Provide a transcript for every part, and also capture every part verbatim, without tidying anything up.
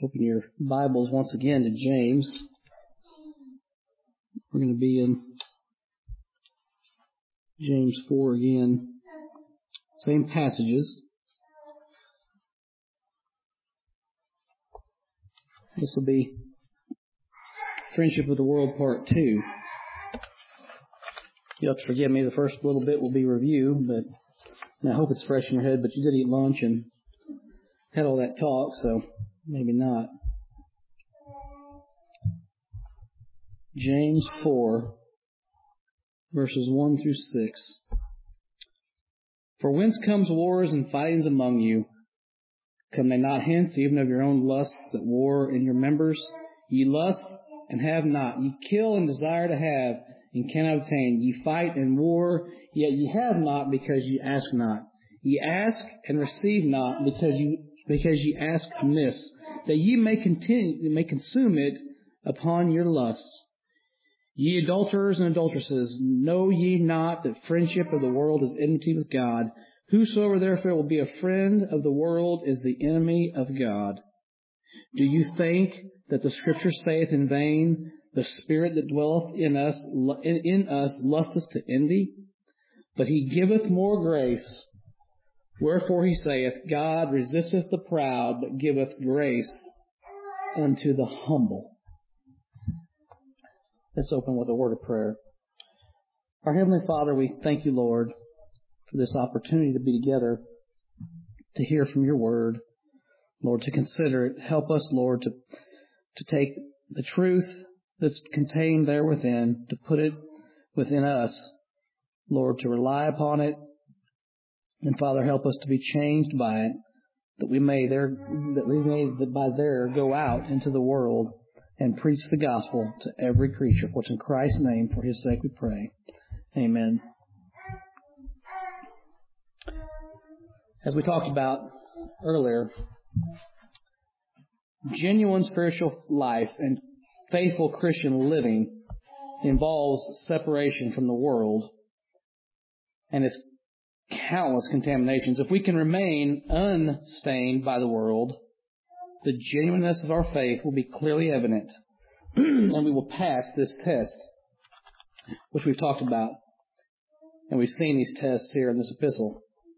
Open your Bibles once again to James. We're going to be in James four again. Same passages. This will be Friendship of the World Part two. You'll have to forgive me. The first little bit will be review, but and I hope it's fresh in your head, but you did eat lunch and had all that talk, so maybe not. James four, verses one through six. For whence comes wars and fightings among you? Come they not hence, even of your own lusts that war in your members? Ye lust and have not. Ye kill and desire to have and cannot obtain. Ye fight and war, yet ye have not because ye ask not. Ye ask and receive not because you because ye ask amiss, that ye may continue may consume it upon your lusts. Ye adulterers and adulteresses, know ye not that friendship of the world is enmity with God? Whosoever therefore will be a friend of the world is the enemy of God. Do you think that the Scripture saith in vain, the Spirit that dwelleth in us in, in us lusteth to envy? But he giveth more grace. Wherefore he saith, God resisteth the proud, but giveth grace unto the humble. Let's open with a word of prayer. Our Heavenly Father, we thank you, Lord, for this opportunity to be together, to hear from your word, Lord, to consider it. Help us, Lord, to, to take the truth that's contained there within, to put it within us, Lord, to rely upon it. And Father, help us to be changed by it, that we may there, that we may by there go out into the world and preach the gospel to every creature. For it's in Christ's name, for his sake we pray. Amen. As we talked about earlier, genuine spiritual life and faithful Christian living involves separation from the world and its countless contaminations. If we can remain unstained by the world, the genuineness of our faith will be clearly evident, and we will pass this test, which we've talked about, and we've seen these tests here in this epistle.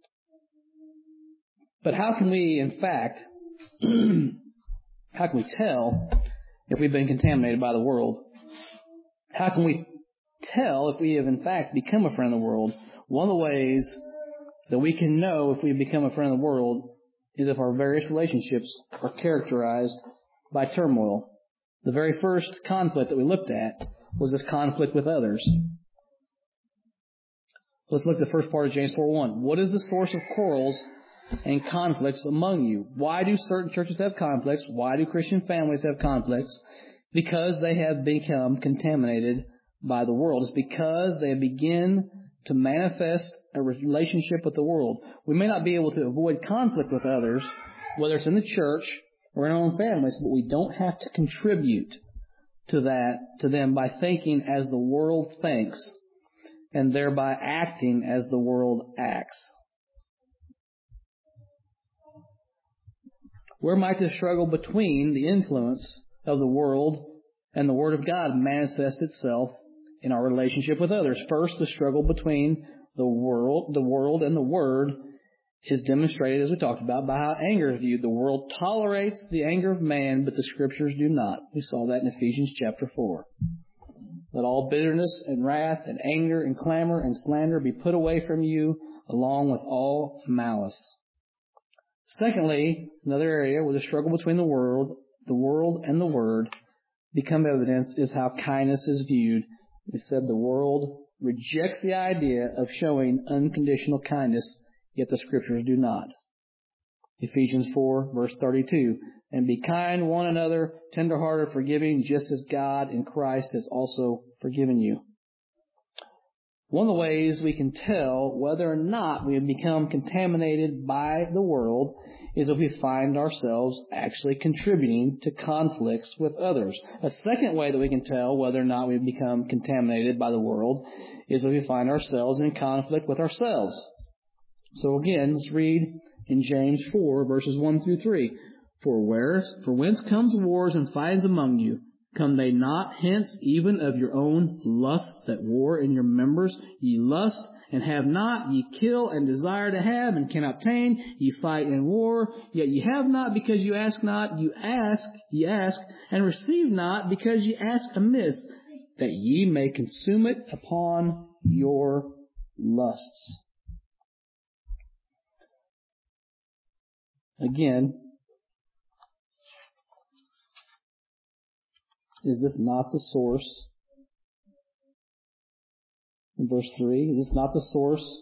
But how can we, in fact, how can we tell if we've been contaminated by the world? How can we tell if we have, in fact, become a friend of the world? One of the ways that we can know if we've become a friend of the world is if our various relationships are characterized by turmoil. The very first conflict that we looked at was this conflict with others. Let's look at the first part of James four one. What is the source of quarrels and conflicts among you? Why do certain churches have conflicts? Why do Christian families have conflicts? Because they have become contaminated by the world. It's because they begin to manifest a relationship with the world. We may not be able to avoid conflict with others, whether it's in the church or in our own families, but we don't have to contribute to that, to them by thinking as the world thinks and thereby acting as the world acts. Where might the struggle between the influence of the world and the Word of God manifest itself in our relationship with others? First, the struggle between the world, the world and the Word is demonstrated, as we talked about, by how anger is viewed. The world tolerates the anger of man, but the Scriptures do not. We saw that in Ephesians chapter four. Let all bitterness and wrath and anger and clamor and slander be put away from you, along with all malice. Secondly, another area where the struggle between the world, the world and the Word become evidence is how kindness is viewed. We said the world rejects the idea of showing unconditional kindness, yet the Scriptures do not. Ephesians four, verse thirty-two. And be kind one another, tenderhearted, forgiving, just as God in Christ has also forgiven you. One of the ways we can tell whether or not we have become contaminated by the world is if we find ourselves actually contributing to conflicts with others. A second way that we can tell whether or not we've become contaminated by the world is if we find ourselves in conflict with ourselves. So again, let's read in James four, verses one through three. For where, for whence comes wars and fightings among you? Come they not hence even of your own lusts that war in your members? Ye lust and have not, ye kill and desire to have and cannot obtain, ye fight in war, yet ye have not because you ask not, you ask, ye ask, and receive not because ye ask amiss, that ye may consume it upon your lusts. Again, is this not the source? In verse three, is this not the source?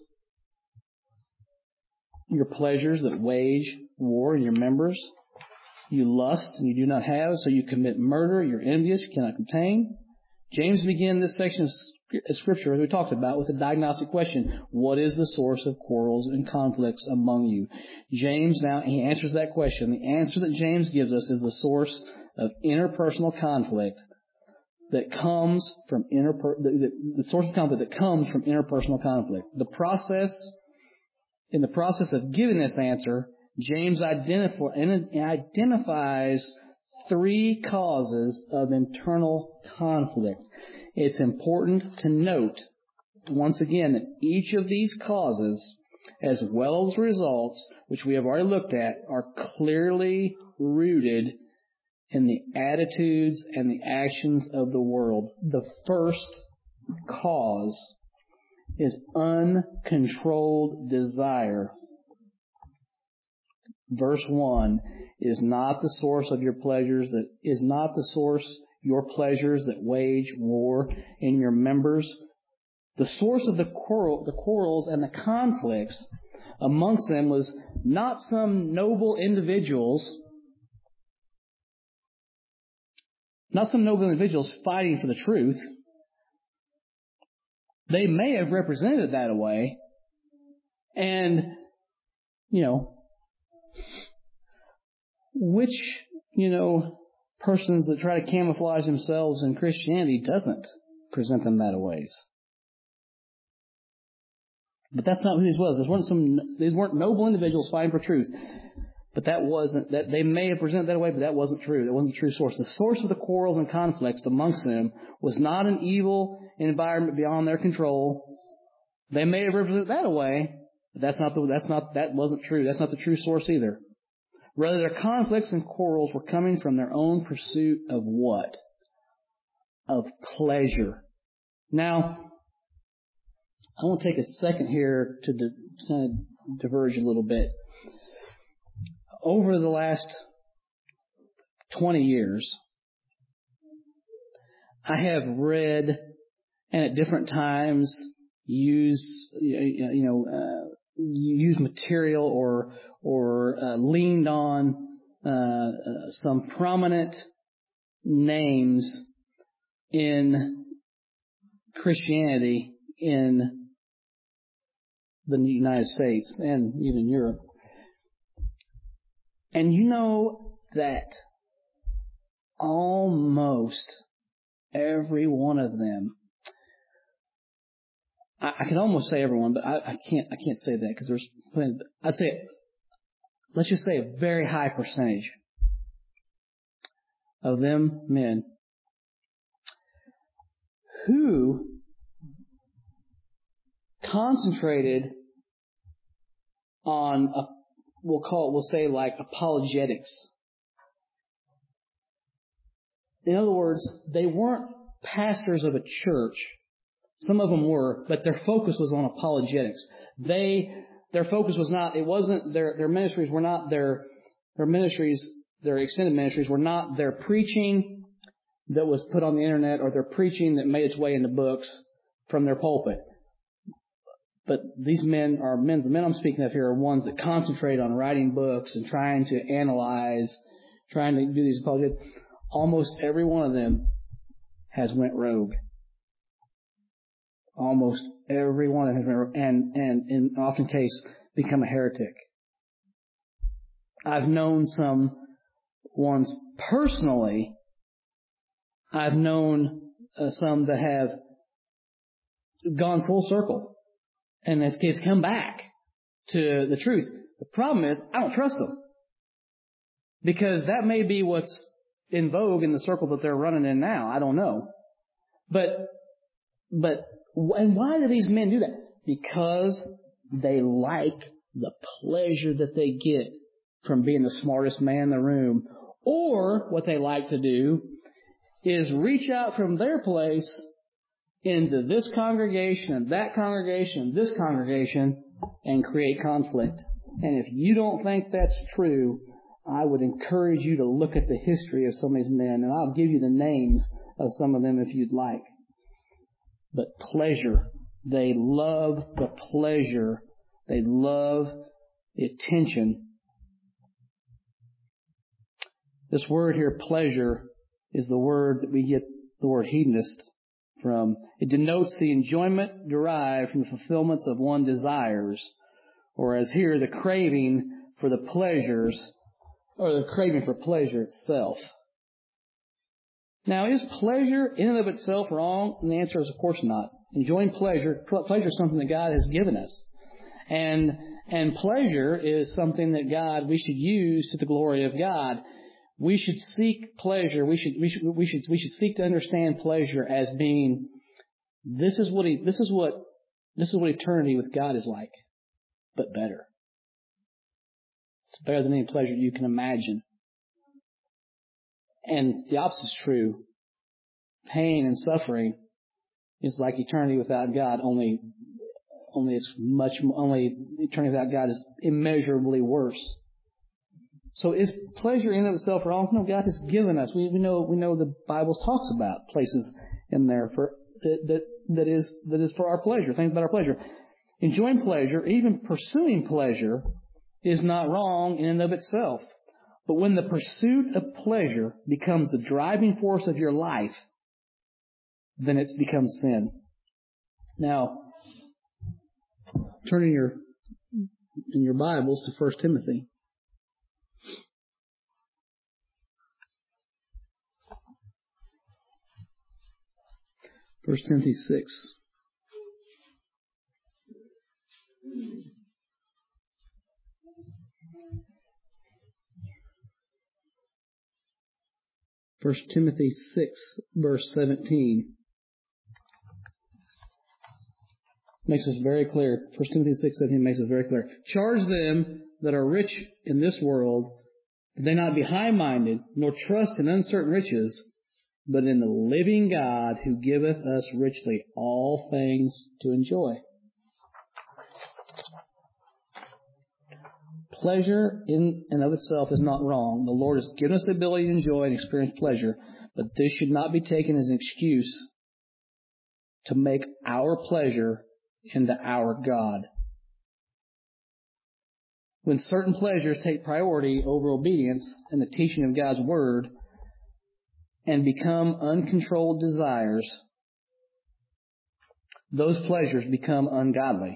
Your pleasures that wage war in your members. You lust and you do not have, so you commit murder. You're envious, you cannot contain. James began this section of Scripture, as we talked about, with a diagnostic question. What is the source of quarrels and conflicts among you? James, now, he answers that question. The answer that James gives us is the source of interpersonal conflict that comes from interper- the, the, the source of conflict that comes from interpersonal conflict. The process, in the process of giving this answer, James identif- identifies three causes of internal conflict. It's important to note, once again, that each of these causes, as well as results, which we have already looked at, are clearly rooted in the attitudes and the actions of the world. The first cause is uncontrolled desire. Verse one is not the source of your pleasures, that is not the source, your pleasures that wage war in your members. The source of the quarrel, the quarrels and the conflicts amongst them was not some noble individuals Not some noble individuals fighting for the truth. They may have represented it that way. And, you know, which, you know, persons that try to camouflage themselves in Christianity doesn't present them that ways. But that's not who these was. These weren't some, these weren't noble individuals fighting for truth. But that wasn't, that they may have presented that way, but that wasn't true. That wasn't the true source. The source of the quarrels and conflicts amongst them was not an evil environment beyond their control. They may have represented that away, but that's not the, that's not, that wasn't true. That's not the true source either. Rather, their conflicts and quarrels were coming from their own pursuit of what? Of pleasure. Now, I want to take a second here to di- kind of diverge a little bit. Over the last twenty years, I have read and at different times use, you know, uh, use material or or uh, leaned on uh, uh, some prominent names in Christianity in the United States and even Europe. And you know that almost every one of them, I, I can almost say everyone, but I, I can't. I can't say that because there's. I'd say, let's just say a very high percentage of them men who concentrated on a, we'll call it, we'll say like apologetics. In other words, they weren't pastors of a church. Some of them were, but their focus was on apologetics. They, their focus was not, it wasn't, their, their ministries were not their, their ministries, their extended ministries were not their preaching that was put on the internet or their preaching that made its way into books from their pulpit. But these men are men, the men I'm speaking of here are ones that concentrate on writing books and trying to analyze, trying to do these apologetics. Almost every one of them has went rogue. Almost every one of them has went rogue, and, and in often case become a heretic. I've known some ones personally. I've known uh, some that have gone full circle and have come back to the truth. The problem is I don't trust them. Because that may be what's in vogue in the circle that they're running in now. I don't know. But, but, and why do these men do that? Because they like the pleasure that they get from being the smartest man in the room. Or what they like to do is reach out from their place into this congregation and that congregation and this congregation and create conflict. And if you don't think that's true, I would encourage you to look at the history of some of these men, and I'll give you the names of some of them if you'd like. But pleasure. They love the pleasure. They love the attention. This word here, pleasure, is the word that we get the word hedonist from. It denotes the enjoyment derived from the fulfillments of one's desires, or as here, the craving for the pleasures, or the craving for pleasure itself. Now, is pleasure in and of itself wrong? And the answer is, of course not. Enjoying pleasure, pleasure is something that God has given us. And, and pleasure is something that God, we should use to the glory of God. We should seek pleasure. We should, we should, we should, we should seek to understand pleasure as being, this is what he, this is what, this is what eternity with God is like, but better. It's better than any pleasure you can imagine. And the opposite is true. Pain and suffering is like eternity without God, only, only it's much, only eternity without God is immeasurably worse. So is pleasure in and of itself wrong? No, God has given us. We, we know, we know the Bible talks about places in there for, that, that, that is, that is for our pleasure, things about our pleasure. Enjoying pleasure, even pursuing pleasure, is not wrong in and of itself. But when the pursuit of pleasure becomes the driving force of your life, then it's become sin. Now, turn in your, in your Bibles to First Timothy. First Timothy six. First Timothy six, verse seventeen. Makes us very clear. First Timothy six, seventeen makes us very clear. Charge them that are rich in this world, that they not be high-minded, nor trust in uncertain riches, but in the living God who giveth us richly all things to enjoy. Pleasure in and of itself is not wrong. The Lord has given us the ability to enjoy and experience pleasure, but this should not be taken as an excuse to make our pleasure into our God. When certain pleasures take priority over obedience and the teaching of God's Word and become uncontrolled desires, those pleasures become ungodly.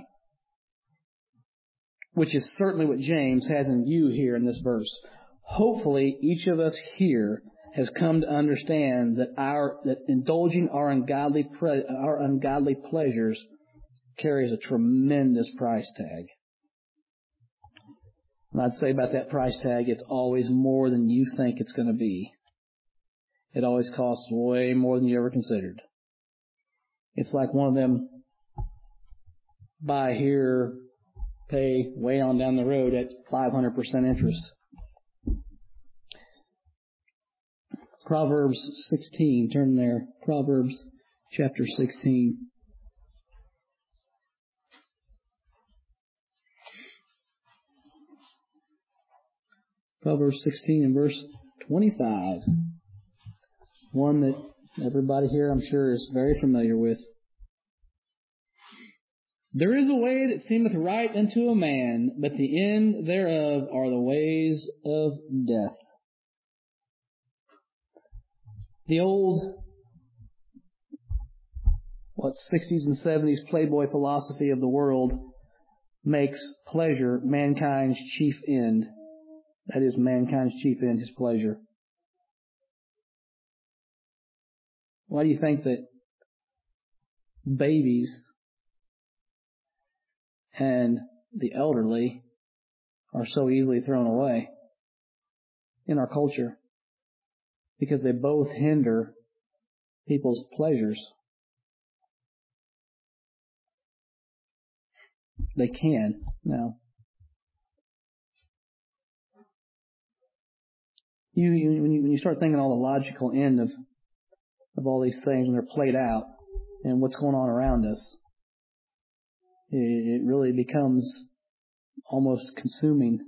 Which is certainly what James has in view here in this verse. Hopefully, each of us here has come to understand that our that indulging our ungodly pre, our ungodly pleasures carries a tremendous price tag. And I'd say about that price tag, it's always more than you think it's going to be. It always costs way more than you ever considered. It's like one of them buy here, pay way on down the road at five hundred percent interest. Proverbs sixteen, turn there. Proverbs chapter sixteen. Proverbs sixteen and verse twenty-five. One that everybody here, I'm sure, is very familiar with. There is a way that seemeth right unto a man, but the end thereof are the ways of death. The old, what, sixties and seventies Playboy philosophy of the world makes pleasure mankind's chief end. That is, mankind's chief end is pleasure. Why do you think that babies and the elderly are so easily thrown away? in our culture because they both hinder people's pleasures. They can now. You, you when you when you start thinking all the logical end of of all these things when they're played out and what's going on around us, it, it really becomes almost consuming.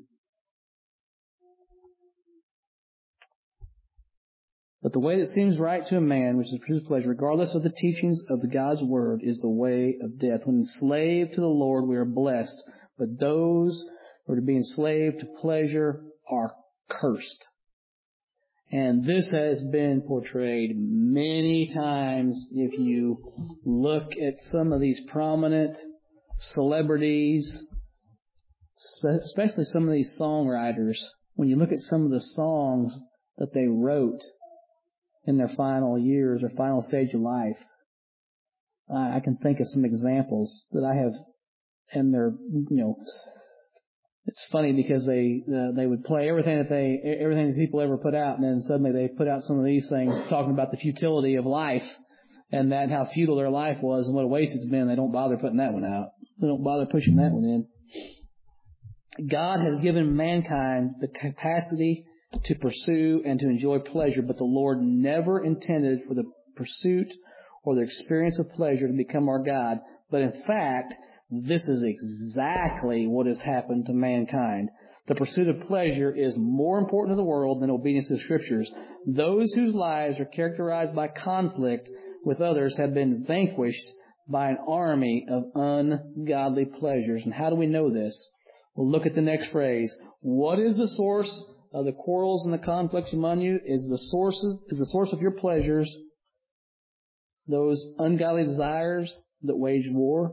But the way that seems right to a man, which is his pleasure, regardless of the teachings of the God's Word, is the way of death. When enslaved to the Lord, we are blessed. But those who are to be enslaved to pleasure are cursed. And this has been portrayed many times. If you look at some of these prominent celebrities, especially some of these songwriters, when you look at some of the songs that they wrote in their final years or final stage of life, I can think of some examples that I have, and they're, you know, it's funny because they uh, they would play everything that they everything that people ever put out, and then suddenly they put out some of these things talking about the futility of life and that how futile their life was and what a waste it's been. They don't bother putting that one out. They don't bother pushing that one in. God has given mankind the capacity to pursue and to enjoy pleasure, but the Lord never intended for the pursuit or the experience of pleasure to become our God. But in fact, this is exactly what has happened to mankind. The pursuit of pleasure is more important to the world than obedience to the Scriptures. Those whose lives are characterized by conflict with others have been vanquished by an army of ungodly pleasures. And how do we know this? Well, look at the next phrase. What is the source of the quarrels and the conflicts among you? Is the sources is the source of your pleasures those ungodly desires that wage war?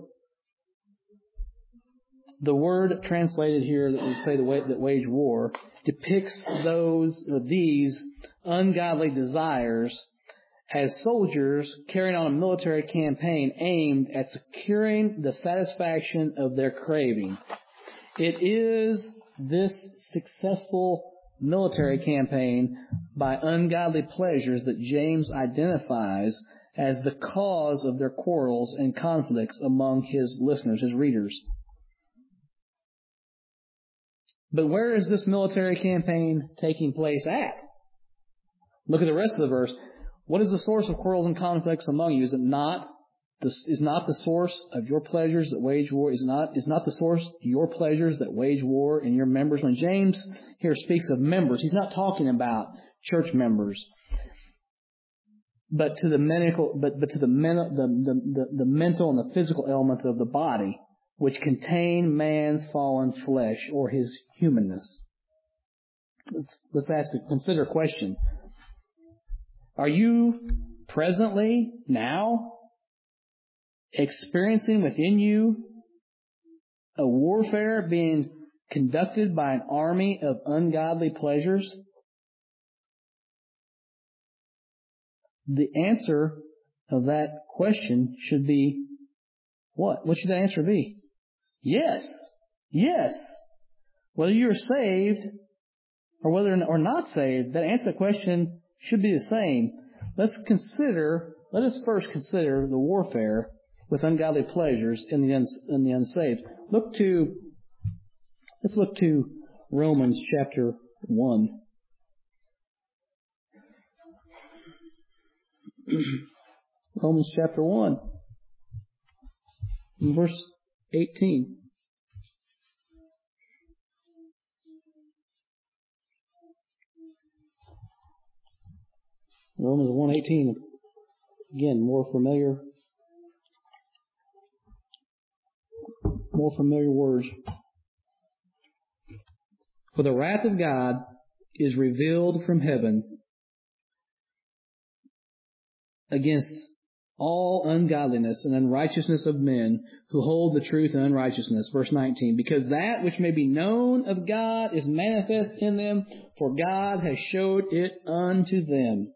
The word translated here that we say the way that wage war depicts those or these ungodly desires as soldiers carrying on a military campaign aimed at securing the satisfaction of their craving. It is this successful military campaign by ungodly pleasures that James identifies as the cause of their quarrels and conflicts among his listeners, his readers. But where is this military campaign taking place at? Look at the rest of the verse. What is the source of quarrels and conflicts among you? Is it not the, is not the source of your pleasures that wage war? Is not is not the source your pleasures that wage war in your members? When James here speaks of members, he's not talking about church members, but to the medical, but but to the men, the, the the the mental and the physical elements of the body, which contain man's fallen flesh or his humanness. Let's, let's ask, consider a question. Are you presently, now, experiencing within you a warfare being conducted by an army of ungodly pleasures? The answer of that question should be what? What should the answer be? Yes. Yes. Whether you're saved or whether or not saved, that answer to the question should be the same. Let's consider, let us first consider the warfare with ungodly pleasures in the, uns, in the unsaved. Look to, let's look to Romans chapter one. Romans chapter one. Verse eighteen. Romans one eighteen. Again, more familiar, more familiar words. For the wrath of God is revealed from heaven against all ungodliness and unrighteousness of men who hold the truth in unrighteousness. Verse nineteen. Because that which may be known of God is manifest in them, for God has showed it unto them.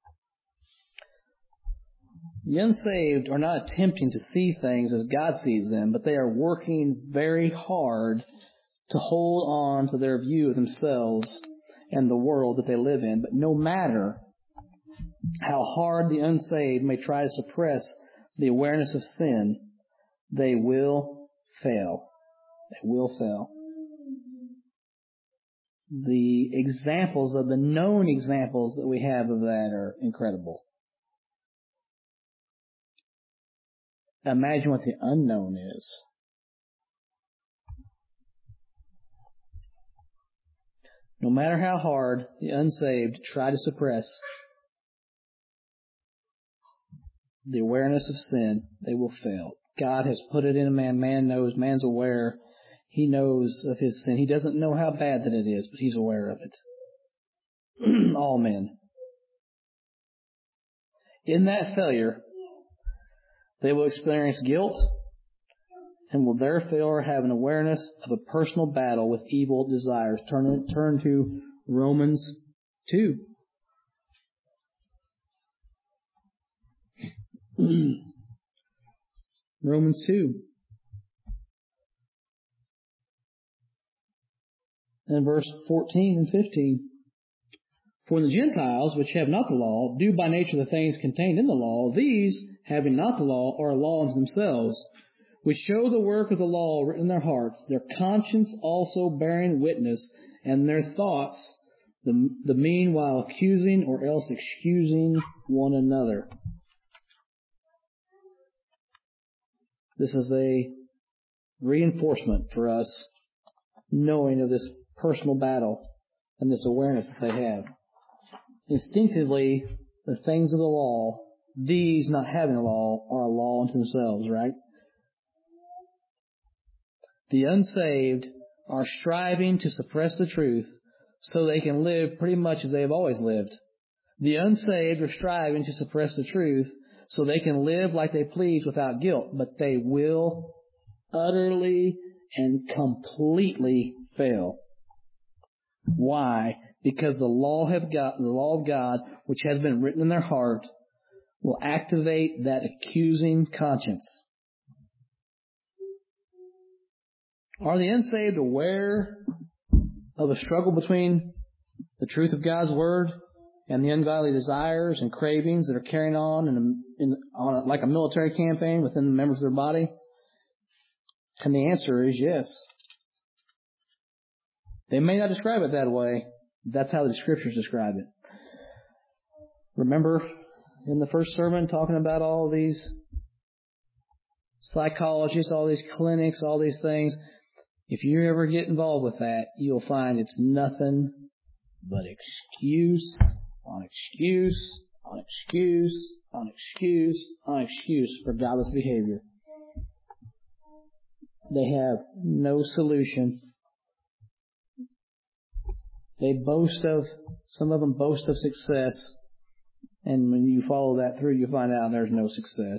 The unsaved are not attempting to see things as God sees them, but they are working very hard to hold on to their view of themselves and the world that they live in. But no matter how hard the unsaved may try to suppress the awareness of sin, they will fail. They will fail. The examples of the known examples that we have of that are incredible. Imagine what the unknown is. No matter how hard the unsaved try to suppress the awareness of sin, they will fail. God has put it in a man. Man knows. Man's aware. He knows of his sin. He doesn't know how bad that it is, but he's aware of it. All men. In that failure, they will experience guilt and will therefore have an awareness of a personal battle with evil desires. Turn, turn to Romans two. Romans two. And verse fourteen and fifteen. For the Gentiles, which have not the law, do by nature the things contained in the law, these, having not the law, are a law unto themselves, which show the work of the law written in their hearts, their conscience also bearing witness, and their thoughts, the, the meanwhile accusing or else excusing one another. This is a reinforcement for us, knowing of this personal battle and this awareness that they have. Instinctively, the things of the law, these not having the law, are a law unto themselves, right? The unsaved are striving to suppress the truth so they can live pretty much as they have always lived. The unsaved are striving to suppress the truth so they can live like they please without guilt, but they will utterly and completely fail. Why? Because the law have got the law of God, which has been written in their heart, will activate that accusing conscience. Are the unsaved aware of the struggle between the truth of God's Word and the ungodly desires and cravings that are carrying on in, a, in on a, like a military campaign within the members of their body? And the answer is yes. They may not describe it that way. That's how the Scriptures describe it. Remember in the first sermon talking about all these psychologists, all these clinics, all these things. If you ever get involved with that, you'll find it's nothing but excuse on excuse on excuse on excuse on excuse for godless behavior. They have no solution. They boast of, some of them boast of success, and when you follow that through, you find out there's no success.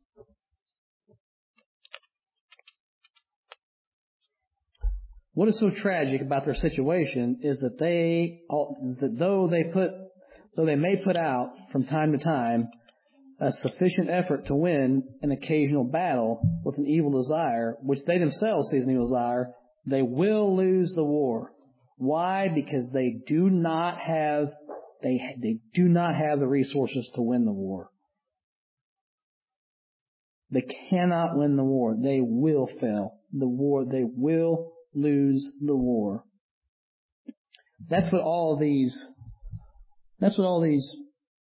What is so tragic about their situation is that they, is that though they put, though they may put out from time to time a sufficient effort to win an occasional battle with an evil desire, which they themselves see as an evil desire, they will lose the war. Why? Because they do not have they they do not have the resources to win the war. They cannot win the war. They will fail the war. They will lose the war. That's what all these. That's what all these.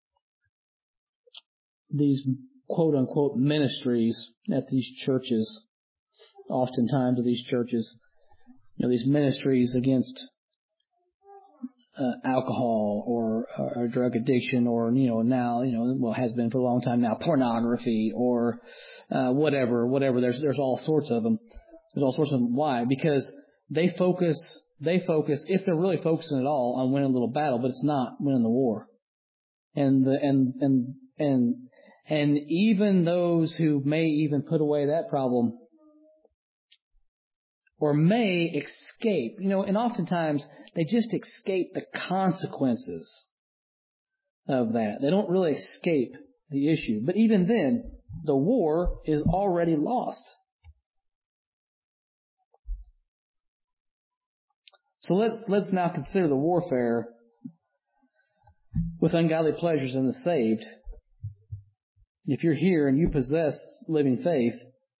These quote unquote ministries at these churches, oftentimes at these churches, you know, these ministries against Uh, alcohol or, or drug addiction, or you know now you know well has been for a long time now pornography or uh, whatever whatever. There's there's all sorts of them. There's all sorts of them. Why? Because they focus they focus if they're really focusing at all on winning a little battle, but it's not winning the war. And the, and and and and even those who may even put away that problem or may escape, you know, and oftentimes they just escape the consequences of that. They don't really escape the issue. But even then, the war is already lost. So let's let's now consider the warfare with ungodly pleasures in the saved. If you're here and you possess living faith,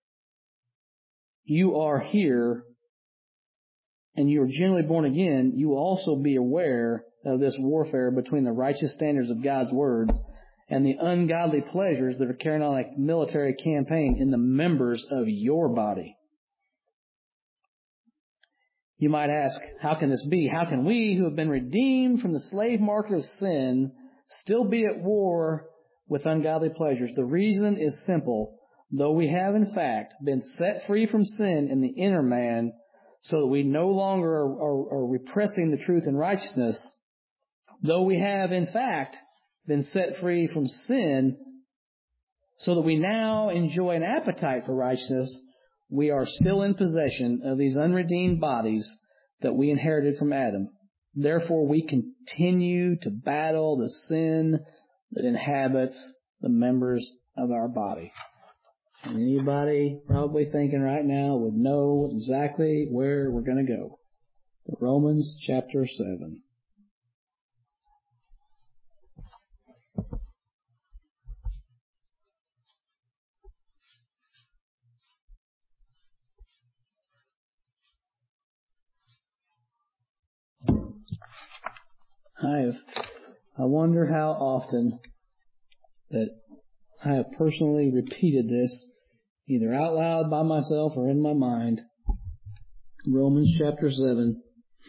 you are here and you are genuinely born again, you will also be aware of this warfare between the righteous standards of God's words and the ungodly pleasures that are carrying on a military campaign in the members of your body. You might ask, how can this be? How can we, who have been redeemed from the slave market of sin, still be at war with ungodly pleasures? The reason is simple. Though we have, in fact, been set free from sin in the inner man, so that we no longer are, are, are repressing the truth and righteousness, though we have, in fact, been set free from sin, so that we now enjoy an appetite for righteousness, we are still in possession of these unredeemed bodies that we inherited from Adam. Therefore, we continue to battle the sin that inhabits the members of our body. And anybody probably thinking right now would know exactly where we're going to go. Romans chapter seven. I have, I wonder how often that I have personally repeated this, either out loud by myself or in my mind. Romans chapter seven,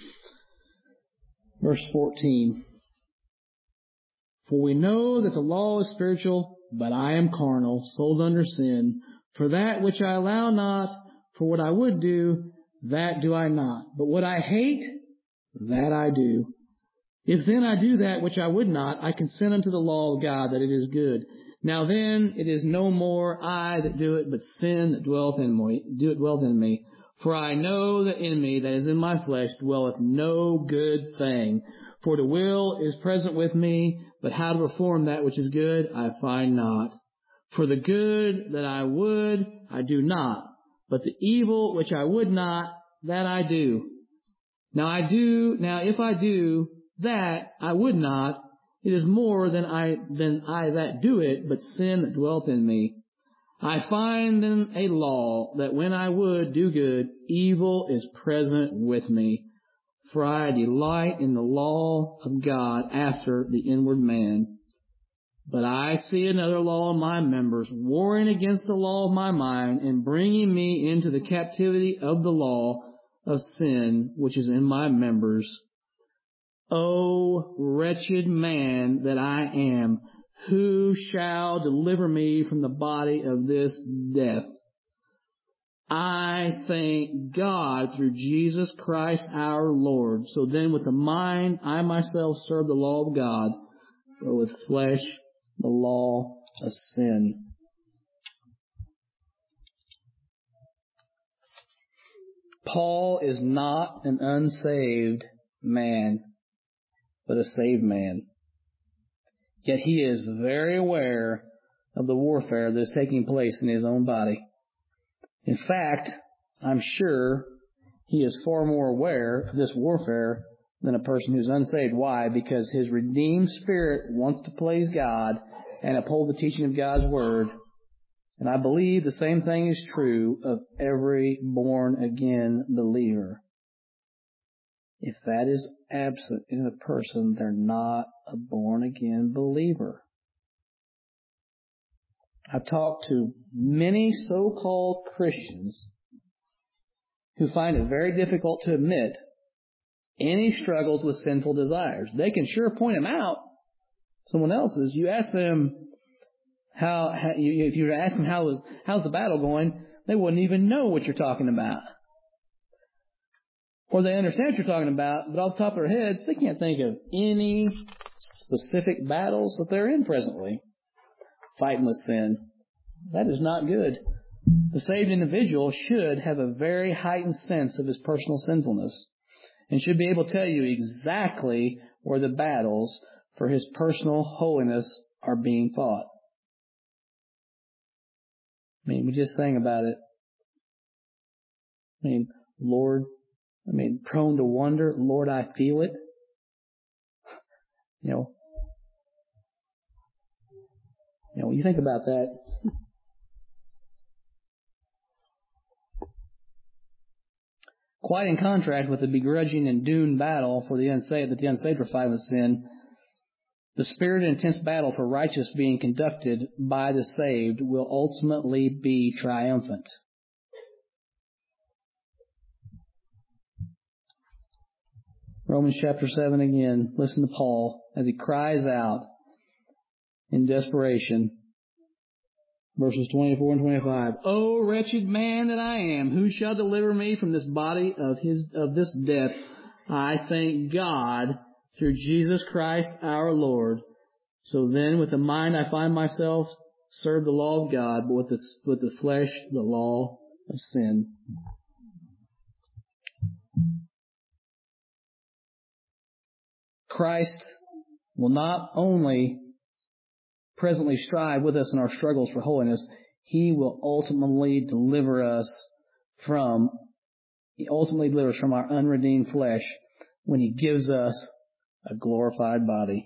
verse fourteen. For we know that the law is spiritual, but I am carnal, sold under sin. For that which I allow not, for what I would do, that do I not. But what I hate, that I do. If then I do that which I would not, I consent unto the law of God that it is good. Now then, it is no more I that do it, but sin that dwelleth in me. Do it dwelleth in me. For I know that in me, that is in my flesh, dwelleth no good thing. For the will is present with me, but how to perform that which is good, I find not. For the good that I would, I do not. But the evil which I would not, that I do. Now I do, now if I do that I would not, it is more than I than I that do it, but sin that dwelleth in me. I find then a law, that when I would do good, evil is present with me. For I delight in the law of God after the inward man. But I see another law in my members, warring against the law of my mind, and bringing me into the captivity of the law of sin, which is in my members. O wretched man that I am, who shall deliver me from the body of this death? I thank God through Jesus Christ our Lord. So then with the mind I myself serve the law of God, but with flesh the law of sin. Paul is not an unsaved man, but a saved man. Yet he is very aware of the warfare that is taking place in his own body. In fact, I'm sure he is far more aware of this warfare than a person who's unsaved. Why? Because his redeemed spirit wants to please God and uphold the teaching of God's Word. And I believe the same thing is true of every born-again believer. If that is absent in a person, they're not a born-again believer. I've talked to many so-called Christians who find it very difficult to admit any struggles with sinful desires. They can sure point them out, someone else's. You ask them how, how you, if you were to ask them how was how's the battle going, they wouldn't even know what you're talking about. Or they understand what you're talking about, but off the top of their heads, they can't think of any specific battles that they're in presently. Fighting with sin. That is not good. The saved individual should have a very heightened sense of his personal sinfulness and should be able to tell you exactly where the battles for his personal holiness are being fought. I mean, we just sang about it. I mean, Lord, I mean, prone to wonder, Lord, I feel it. You know, know, you think about that. Quite in contrast with the begrudging and doomed battle for the unsaved, that the unsaved were fighting with sin, the spirited and intense battle for righteousness being conducted by the saved will ultimately be triumphant. Romans chapter seven again. Listen to Paul as he cries out in desperation. Verses twenty-four and twenty-five. O wretched man that I am, who shall deliver me from this body of his of this death? I thank God through Jesus Christ our Lord. So then, with the mind I find myself serve the law of God, but with the with the flesh the law of sin. Christ will not only presently strive with us in our struggles for holiness, He will ultimately deliver us from, He ultimately delivers from our unredeemed flesh when He gives us a glorified body.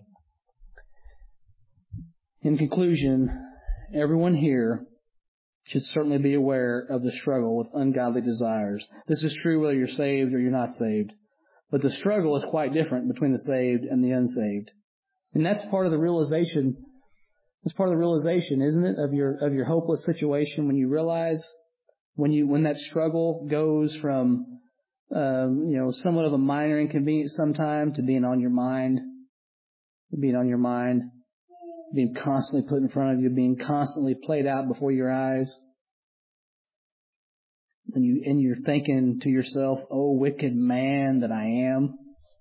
In conclusion, everyone here should certainly be aware of the struggle with ungodly desires. This is true whether you're saved or you're not saved. But the struggle is quite different between the saved and the unsaved. And that's part of the realization, that's part of the realization, isn't it, of your of your hopeless situation, when you realize, when you when that struggle goes from um, you know, somewhat of a minor inconvenience sometime to being on your mind, being on your mind, being constantly put in front of you, being constantly played out before your eyes. And, you, and you're thinking to yourself, oh, wicked man that I am.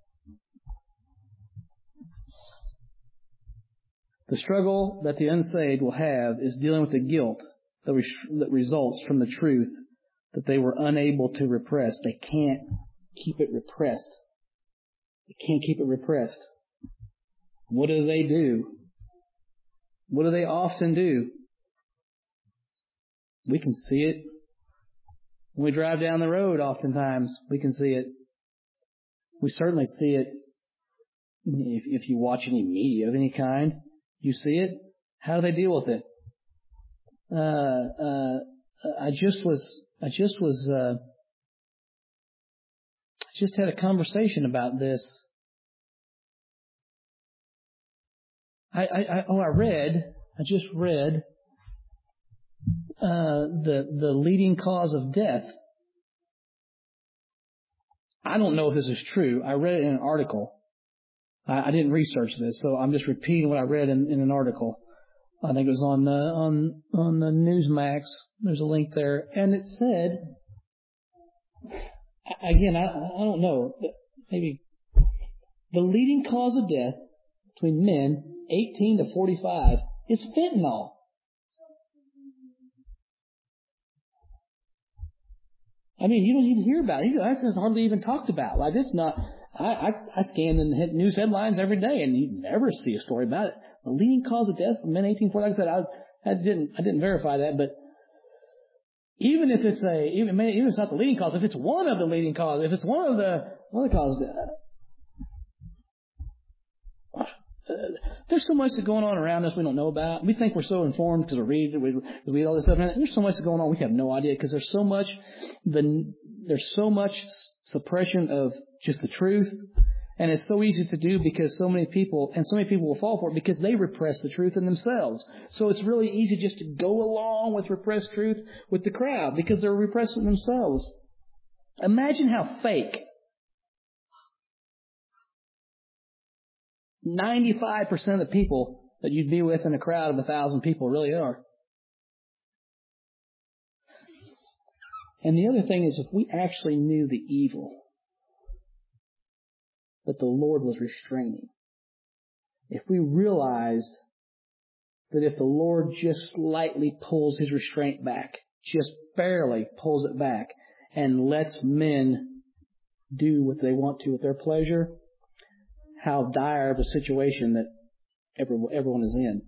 The struggle that the unsaved will have is dealing with the guilt that, re- that results from the truth that they were unable to repress. They can't keep it repressed. They can't keep it repressed. What do they do? What do they often do? We can see it. When we drive down the road, oftentimes, we can see it. We certainly see it if, if you watch any media of any kind. You see it. How do they deal with it? Uh, uh, I just was, I just was, uh, I just had a conversation about this. I, I, I oh, I read, I just read, Uh, the the leading cause of death. I don't know if this is true. I read it in an article. I, I didn't research this, so I'm just repeating what I read in, in an article. I think it was on uh, on on the Newsmax. There's a link there, and it said, again, I, I don't know, maybe the leading cause of death between men eighteen to forty-five is fentanyl. I mean, you don't even hear about it. That's hardly even talked about. Like, it's not, I, I, I scan the news headlines every day and you never see a story about it. The leading cause of death for men eighteen to forty, like I said, I, I didn't, I didn't verify that, but even if it's a, even, even if it's not the leading cause, if it's one of the leading causes, if it's one of the other causes, uh, there's so much that's going on around us we don't know about. We think we're so informed because we read, we read all this stuff. And there's so much that's going on we have no idea, because there's so much, the, there's so much suppression of just the truth, and it's so easy to do because so many people, and so many people will fall for it because they repress the truth in themselves. So it's really easy just to go along with repressed truth with the crowd because they're repressing themselves. Imagine how fake ninety-five percent of the people that you'd be with in a crowd of a thousand people really are. And the other thing is, if we actually knew the evil that the Lord was restraining, if we realized that if the Lord just slightly pulls His restraint back, just barely pulls it back, and lets men do what they want to with their pleasure, how dire of a situation that everyone is in.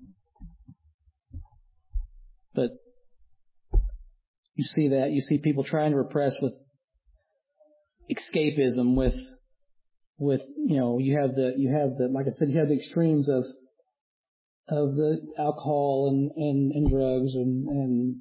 But you see that, you see people trying to repress with escapism, with, with, you know, you have the, you have the, like I said, you have the extremes of, of the alcohol and, and, and drugs and, and,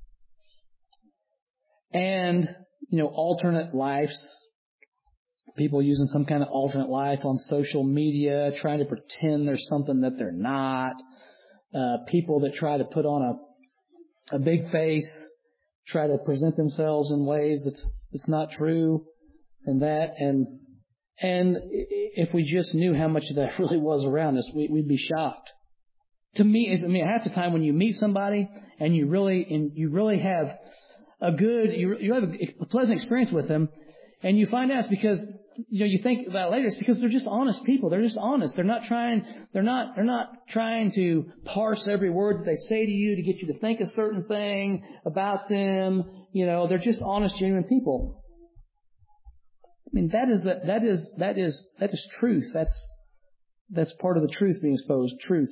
and, you know, alternate lives, people using some kind of alternate life on social media, trying to pretend there's something that they're not, uh, people that try to put on a, a big face, try to present themselves in ways that's, that's not true, and that, and, and if we just knew how much of that really was around us, we, we'd be shocked. To me, I mean, half the time when you meet somebody and you really, and you really have a good, you, you have a pleasant experience with them, and you find out it's because, you know, you think about it later, it's because they're just honest people. They're just honest. They're not trying, they're not, they're not trying to parse every word that they say to you to get you to think a certain thing about them. You know, they're just honest, genuine people. I mean, that is, a, that is, that is, that is truth. That's, that's part of the truth being exposed, truth.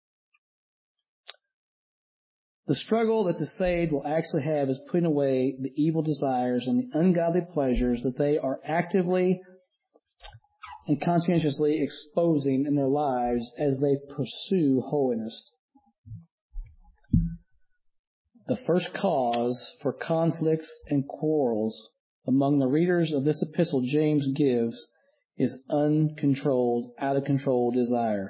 The struggle that the saved will actually have is putting away the evil desires and the ungodly pleasures that they are actively and conscientiously exposing in their lives as they pursue holiness. The first cause for conflicts and quarrels among the readers of this epistle James gives is uncontrolled, out of control desire.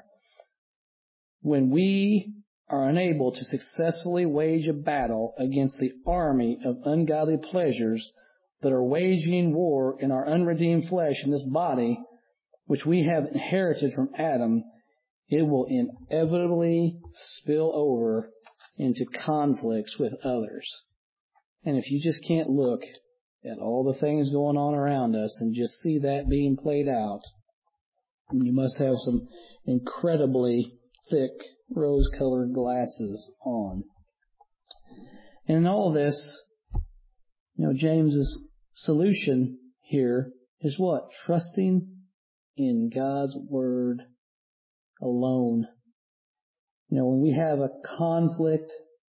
When we are unable to successfully wage a battle against the army of ungodly pleasures that are waging war in our unredeemed flesh in this body, which we have inherited from Adam, it will inevitably spill over into conflicts with others. And if you just can't look at all the things going on around us and just see that being played out, you must have some incredibly thick rose-colored glasses on. And in all of this, you know, James's solution here is what? Trusting in God's Word alone. You know, when we have a conflict,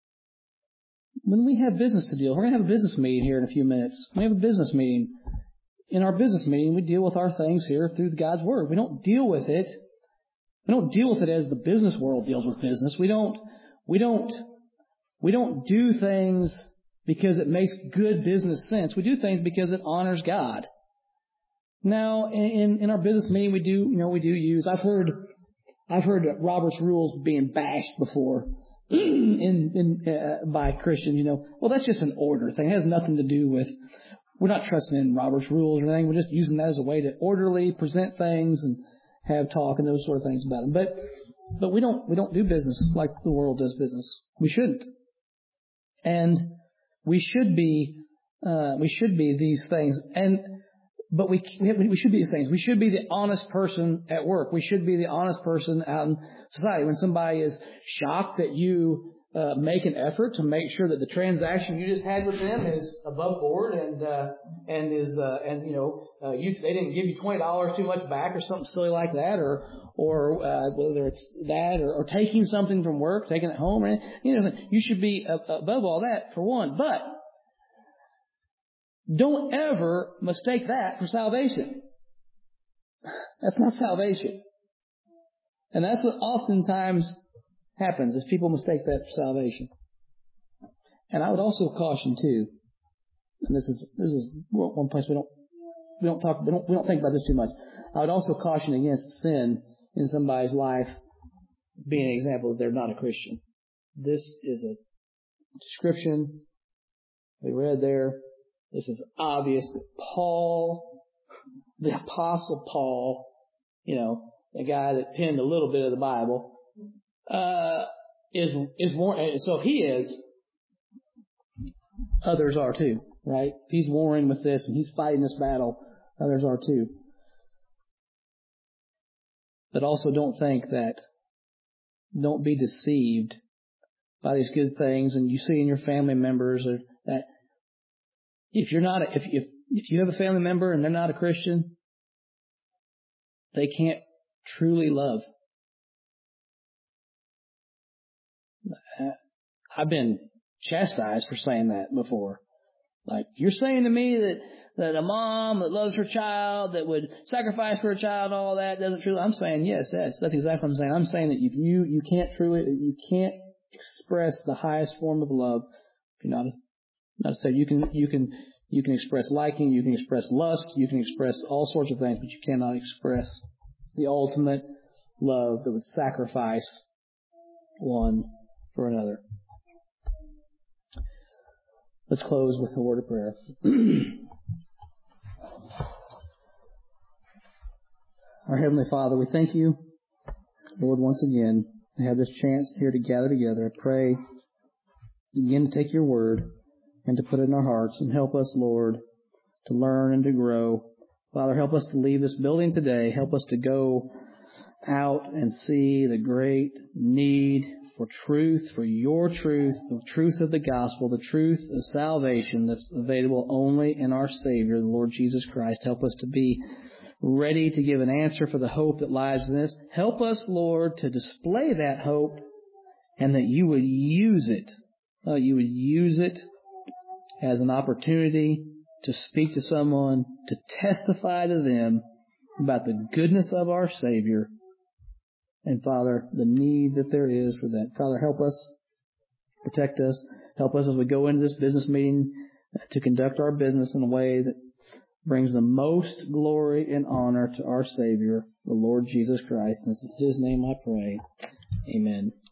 when we have business to deal, we're going to have a business meeting here in a few minutes. We have a business meeting. In our business meeting, we deal with our things here through God's Word. We don't deal with it We don't deal with it as the business world deals with business. We don't, we don't, we don't do things because it makes good business sense. We do things because it honors God. Now, in, in our business meeting, we do, you know, we do use, I've heard, I've heard Robert's rules being bashed before in, in, uh, by Christians, you know. Well, that's just an order thing. It has nothing to do with, we're not trusting in Robert's rules or anything. We're just using that as a way to orderly present things and have talk and those sort of things about them. But, but we don't, we don't do business like the world does business. We shouldn't. And we should be, uh, we should be these things. And, but we, we, have, we should be these things. We should be the honest person at work. We should be the honest person out in society. When somebody is shocked that you, uh, make an effort to make sure that the transaction you just had with them is above board and, uh, and is, uh, and, you know, uh, you, they didn't give you twenty dollars too much back or something silly like that, or, or, uh, whether it's that or, or taking something from work, taking it home, or, you know, you should be above all that for one. But don't ever mistake that for salvation. That's not salvation. And that's what oftentimes happens, is people mistake that for salvation. And I would also caution too, and this is this is one place we don't we don't talk we don't we don't think about this too much. I would also caution against sin in somebody's life being an example that they're not a Christian. This is a description we read there. This is obvious that Paul, the Apostle Paul, you know, the guy that penned a little bit of the Bible, uh, is, is warring. So if he is, others are too, right? If he's warring with this and he's fighting this battle, others are too. But also don't think that, don't be deceived by these good things and you see in your family members or that if you're not, a, if, if, if you have a family member and they're not a Christian, they can't truly love. I've been chastised for saying that before. Like, you're saying to me that, that a mom that loves her child, that would sacrifice for her child and all that doesn't truly, I'm saying yes, yes, that's exactly what I'm saying. I'm saying that if you, you can't truly, you can't express the highest form of love, if you're not, not to say you can, you can, you can express liking, you can express lust, you can express all sorts of things, but you cannot express the ultimate love that would sacrifice one for another. Let's close with a word of prayer. Our Heavenly Father, we thank you, Lord, once again, to have this chance here to gather together. I pray again to take your word and to put it in our hearts and help us, Lord, to learn and to grow. Father, help us to leave this building today. Help us to go out and see the great need for truth, for your truth, the truth of the gospel, the truth of salvation that's available only in our Savior, the Lord Jesus Christ. Help us to be ready to give an answer for the hope that lies in this. Help us, Lord, to display that hope and that you would use it. Uh, you would use it as an opportunity to speak to someone, to testify to them about the goodness of our Savior. And Father, the need that there is for that. Father, help us, protect us, help us as we go into this business meeting to conduct our business in a way that brings the most glory and honor to our Savior, the Lord Jesus Christ. And it's in His name I pray. Amen.